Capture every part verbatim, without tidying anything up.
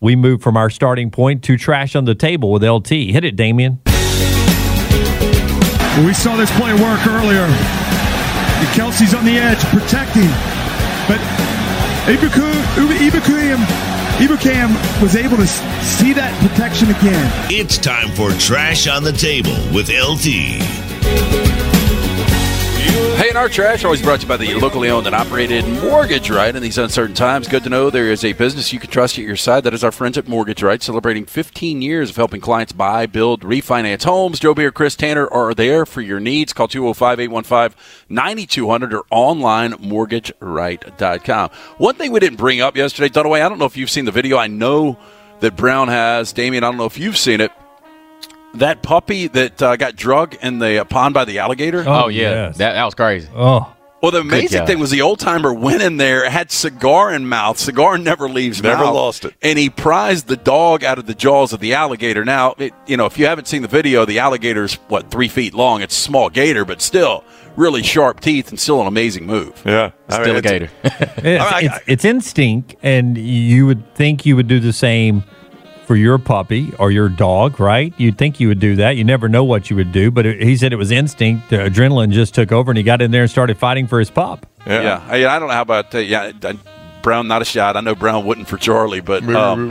we move from our starting point to trash on the table with L T. Hit it, Damien. We saw this play work earlier. Kelsey's on the edge, protecting. But Ibukam, Ibukam was able to see that protection again. It's time for Trash on the Table with L T. Hey, and our trash always brought to you by the locally owned and operated Mortgage Right. In these uncertain times, good to know there is a business you can trust at your side. That is our friends at Mortgage Right, celebrating fifteen years of helping clients buy, build, refinance homes. Joe Beer, Chris Tanner are there for your needs. Call two oh five, eight one five, nine two hundred or online mortgage right dot com. One thing we didn't bring up yesterday, Dunaway, I don't know if you've seen the video. I know that Brown has. Damien, I don't know if you've seen it. That puppy that uh, got drugged in the uh, pond by the alligator? Oh, yeah. Yes. That, that was crazy. Oh. Well, the amazing thing was the old-timer went in there, had cigar in mouth. Cigar never leaves Never mouth. lost it. And he prized the dog out of the jaws of the alligator. Now, it, you know, if you haven't seen the video, the alligator's, what, three feet long. It's a small gator, but still really sharp teeth and still an amazing move. Yeah. Still I mean, a gator. It's, I- it's, it's instinct, and you would think you would do the same for your puppy or your dog, right? You'd think you would do that. You never know what you would do, but it, he said it was instinct. The adrenaline just took over, and he got in there and started fighting for his pup. Yeah. Yeah. I, I don't know how about uh, yeah, I- Brown, not a shot. I know Brown wouldn't for Charlie, but um,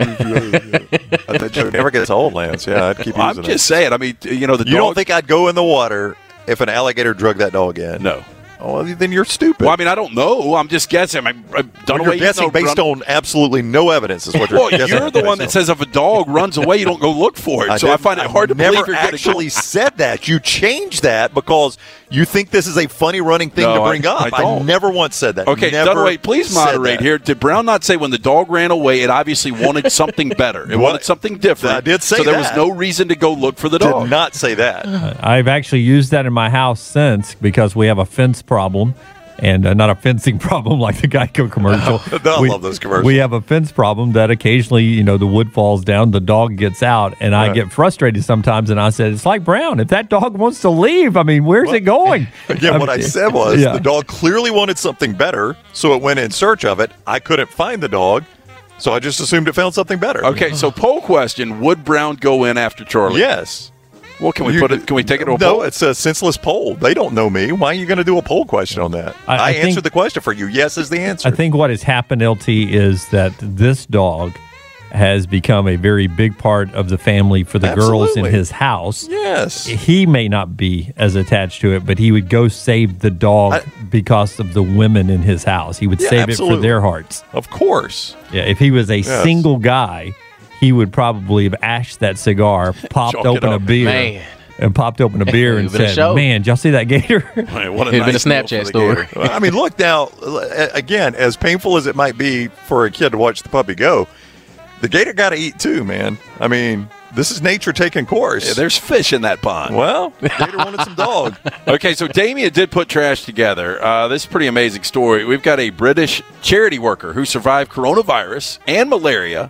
That joke never gets old, Lance. Yeah, I'd keep I'm using just it. saying. I mean, you know, the You dog. don't think I'd go in the water if an alligator drugged that dog in? No. Oh, well, then you're stupid. Well, I mean, I don't know. I'm just guessing. I, I don't know. you're guessing based on absolutely no evidence is what you're Well, guessing. you're the one that says if a dog runs away, you don't go look for it. I so I didn't- find it hard to I've never believe you're actually going to said that. You changed that because you think this is a funny running thing No, to bring I- up. I don't. never once said that. Okay, never Dunaway, please said moderate that. here. Did Brown not say when the dog ran away, it obviously wanted something better? It What? wanted something different. I did say So there was that. no reason to go look for the dog. Did not say that. I've actually used that in my house since because we have a fence problem. And uh, not a fencing problem like the Geico commercial. I we, love those commercials. We have a fence problem that occasionally, you know, the wood falls down, the dog gets out, and I Right. get frustrated sometimes. And I said, it's like Brown. If that dog wants to leave, I mean, where's it going? Again, what I mean, said was yeah. the dog clearly wanted something better, so it went in search of it. I couldn't find the dog, so I just assumed it found something better. Okay, so poll question: would Brown go in after Charlie? Yes. Well, can we You- put it? Can we take it to a no, poll? it's a senseless poll. They don't know me. Why are you going to do a poll question on that? I- I, I think- answered the question for you. Yes is the answer. I think what has happened, L T, is that this dog has become a very big part of the family for the girls in Absolutely. his house. Yes. He may not be as attached to it, but he would go save the dog I- because of the women in his house. He would Yeah, save it absolutely. for their hearts. Of course. Yeah, if he was a Yes. single guy, he would probably have ashed that cigar, popped Chalk it open a up. beer, Man. and popped open a beer and Would've been a said, show. "Man, did y'all see that gator?" Right, what It'd been a nice deal Snapchat for the story. gator. Well, I mean, look now, uh, again, as painful as it might be for a kid to watch the puppy go, the gator got to eat too, man. I mean, this is nature taking course. Yeah, there's fish in that pond. well, the gator wanted some dog. Okay, so Damien did put trash together. Uh, this is a pretty amazing story. We've got a British charity worker who survived coronavirus and malaria,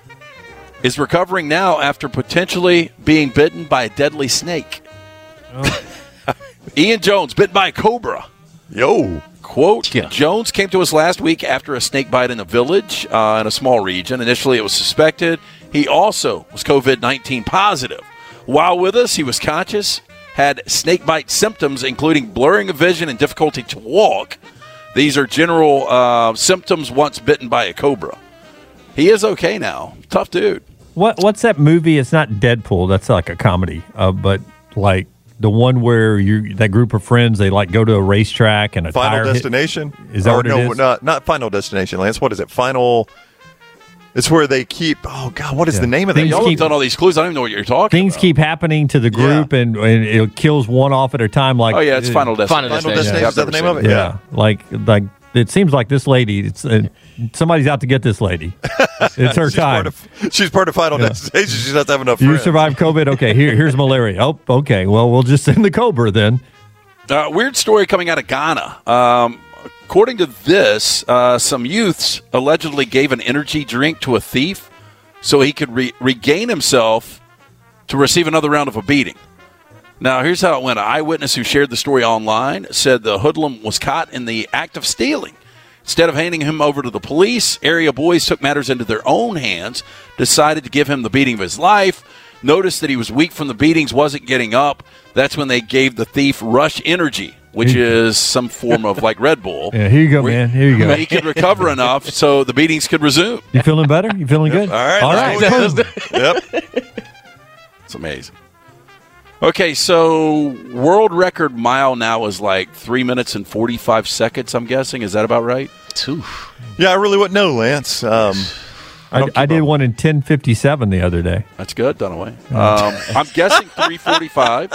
is recovering now after potentially being bitten by a deadly snake. Ian Jones, bitten by a cobra. Yo. Quote, Yeah. Jones came to us last week after a snake bite in a village uh, in a small region. Initially, it was suspected. He also was covid nineteen positive. While with us, he was conscious, had snake bite symptoms, including blurring of vision and difficulty to walk. These are general uh, symptoms once bitten by a cobra. He is okay now. Tough dude. What What's that movie? It's not Deadpool. That's like a comedy, uh, but like the one where you that group of friends they like go to a racetrack and a Final tire hit- Destination? Is that or what it no, is? Not, not Final Destination, Lance. What is it? Final. It's where they keep. Oh, God, what is Yeah. the name of that? Things Y'all keep- have done all these clues. I don't even know what you're talking Things about. keep happening to the group, and, and it kills one off at a time. Like Oh, yeah, it's Final Destination. Final Final Destination. Destination. Yeah, Is that the I've name of never it? Yeah, like like it seems like this lady. It's uh, somebody's out to get this lady. It's her She's time. part, of, she's part of Final Yeah. Destination. She doesn't have enough You friends. survived COVID. Okay, here here's malaria. Oh, okay. Well, we'll just send the cobra then. Uh, weird story coming out of Ghana. Um, according to this, uh, some youths allegedly gave an energy drink to a thief so he could re- regain himself to receive another round of a beating. Now, here's how it went. An eyewitness who shared the story online said the hoodlum was caught in the act of stealing. Instead of handing him over to the police, area boys took matters into their own hands, decided to give him the beating of his life, noticed that he was weak from the beatings, wasn't getting up. That's when they gave the thief Rush Energy, which is some form of like Red Bull. Yeah, here you go, man. Here you go. He could recover enough so the beatings could resume. You feeling better? You feeling good? All right. All right. Let's Boom. Yep. It's amazing. Okay, so world record mile now is like three minutes and forty-five seconds, I'm guessing. Is that about right? Two. Yeah, I really wouldn't know, Lance. Um, I, don't I keep did up. one in ten fifty-seven the other day. That's good, Dunaway. Um, I'm guessing three forty-five.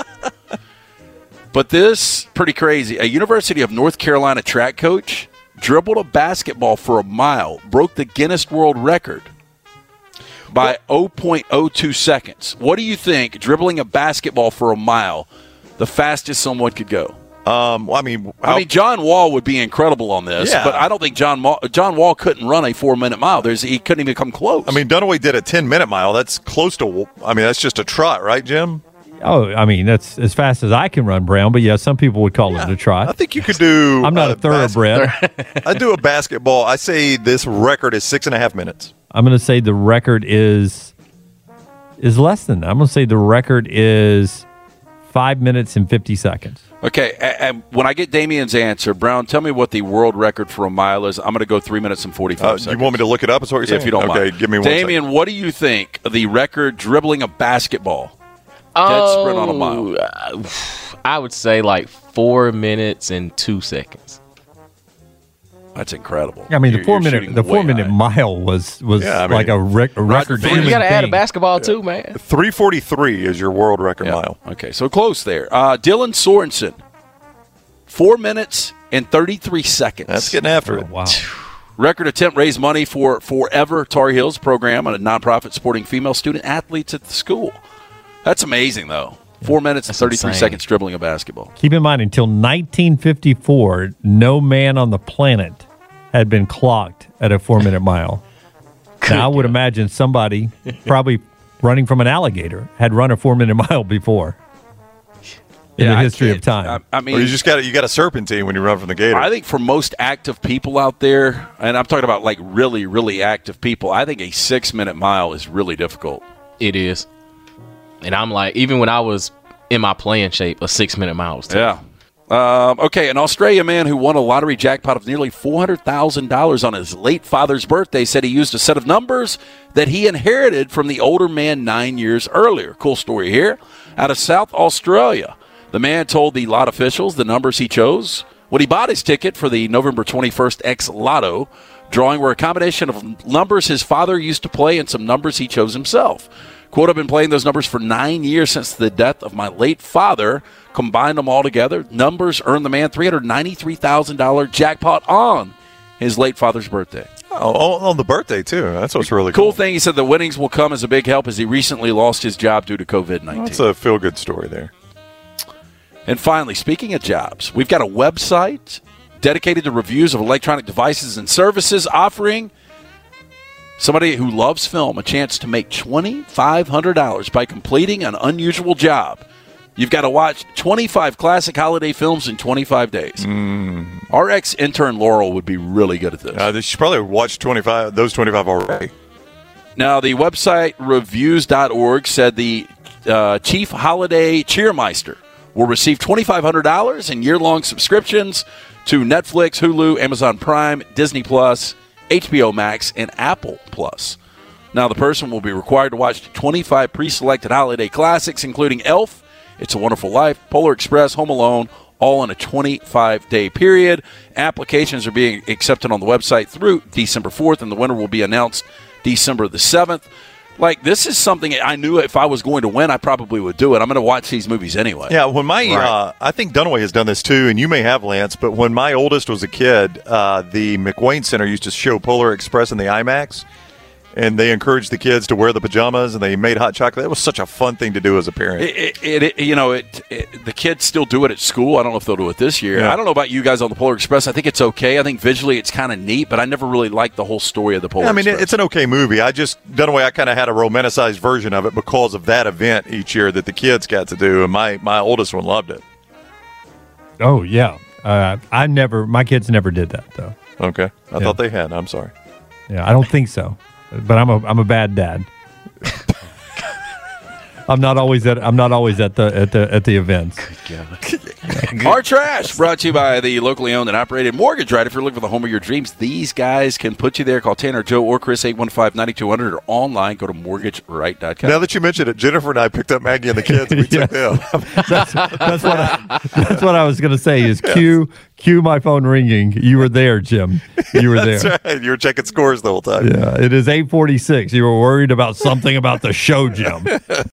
But this, pretty crazy. A University of North Carolina track coach dribbled a basketball for a mile, broke the Guinness World Record by zero point zero two seconds. What do you think, dribbling a basketball for a mile, the fastest someone could go? Um, well, I mean, I how- mean, John Wall would be incredible on this, Yeah. but I don't think John Wall, John Wall couldn't run a four-minute mile. There's He couldn't even come close. I mean, Dunaway did a ten-minute mile. That's close to. I mean, that's just a trot, right, Jim? Oh, I mean, that's as fast as I can run, Brown. But yeah, some people would call it a I trot. think you could do. I'm not a bas- thoroughbred. I do a basketball. I say this record is six and a half minutes. I'm going to say the record is is less than that. I'm going to say the record is five minutes and fifty seconds. Okay, and when I get Damien's answer, Brown, tell me what the world record for a mile is. I'm going to go three minutes and forty-five Uh, seconds. you want me to look it up? Is what you're saying? If you don't okay, mind. give me one Damien, second. what do you think of the record dribbling a basketball? Dead sprint on a mile. uh, I would say like four minutes and two seconds. That's incredible. I mean, You're- the four you're minute shooting the way four minute high. mile was was Yeah, I mean, like a, rec- a record. Federer. human You got to add a thing. basketball too, man. three forty-three is your world record Yeah. mile. Okay, so close there. Uh, Dylan Sorensen, four minutes and thirty-three seconds. That's getting after it. Oh, wow. Record attempt raised money for Forever Tar Heels program, a nonprofit supporting female student athletes at the school. That's amazing, though. Four minutes and That's thirty-three insane. seconds dribbling a basketball. Keep in mind, until nineteen fifty-four, no man on the planet had been clocked at a four minute mile. Now, I would imagine somebody, probably running from an alligator, had run a four minute mile before in the I history of can't- time. I, I mean, Or you just got you got a serpentine when you run from the gator. I think for most active people out there, and I'm talking about like really, really active people, I think a six minute mile is really difficult. It is. And I'm like, even when I was in my playing shape, a six minute mile was tough. Yeah. Um, okay, an Australian man who won a lottery jackpot of nearly four hundred thousand dollars on his late father's birthday said he used a set of numbers that he inherited from the older man nine years earlier. Cool story here. Out of South Australia, the man told the lot officials the numbers he chose when he bought his ticket for the November twenty-first X Lotto drawing were a combination of numbers his father used to play and some numbers he chose himself. Quote, I've been playing those numbers for nine years since the death of my late father. Combined them all together, numbers earned the man three hundred ninety-three thousand dollars jackpot on his late father's birthday. oh, on on the birthday too. That's what's really Cool cool. thing, he said the winnings will come as a big help as he recently lost his job due to covid nineteen. That's a feel good story there. And finally, speaking of jobs, we've got a website dedicated to reviews of electronic devices and services, offering somebody who loves film a chance to make twenty-five hundred dollars by completing an unusual job. You've got to watch twenty-five classic holiday films in twenty-five days. Mm. Our ex-intern Laurel would be really good at this. Uh, they should probably watch twenty-five. Those twenty-five already. Now, the website reviews dot org said the uh, Chief Holiday Cheermeister will receive twenty-five hundred dollars in year-long subscriptions to Netflix, Hulu, Amazon Prime, Disney Plus, H B O Max, and Apple Plus. Now, the person will be required to watch twenty-five pre-selected holiday classics, including Elf, It's a Wonderful Life, Polar Express, Home Alone, all in a twenty-five day period. Applications are being accepted on the website through December fourth, and the winner will be announced December the seventh. Like, this is something I knew if I was going to win, I probably would do it. I'm going to watch these movies anyway. Yeah, when my, Right. uh, I think Dunaway has done this too, and you may have, Lance, but when my oldest was a kid, uh, the McWayne Center used to show Polar Express in the IMAX, and they encouraged the kids to wear the pajamas, and they made hot chocolate. It was such a fun thing to do as a parent. It, it, it, you know, it, it, the kids still do it at school. I don't know if they'll do it this year. Yeah. I don't know about you guys on the Polar Express. I think it's okay. I think visually it's kind of neat, but I never really liked the whole story of the Polar I mean, Express. it- it's an okay movie. I just, Dunaway, I kind of had a romanticized version of it because of that event each year that the kids got to do, and my, my oldest one loved it. Oh, yeah. Uh, I never, my kids never did that, though. Okay. I Yeah. thought they had. I'm sorry. Yeah, I don't think so. But I'm a I'm a bad dad. I'm not always at I'm not always at the at the at the events. Our Trash brought to you by the locally owned and operated Mortgage Right. If you're looking for the home of your dreams, these guys can put you there. Call Tanner, Joe, or Chris, eight one five, nine two hundred, or online. Go to mortgage right dot com. Now that you mentioned it, Jennifer and I picked up Maggie and the kids. We took them. That's, that's what I, that's what I was going to say. Is cue cue my phone ringing. You were there, Jim. You were there. That's right. You were checking scores the whole time. Yeah, it is eight forty-six. You were worried about something about the show, Jim.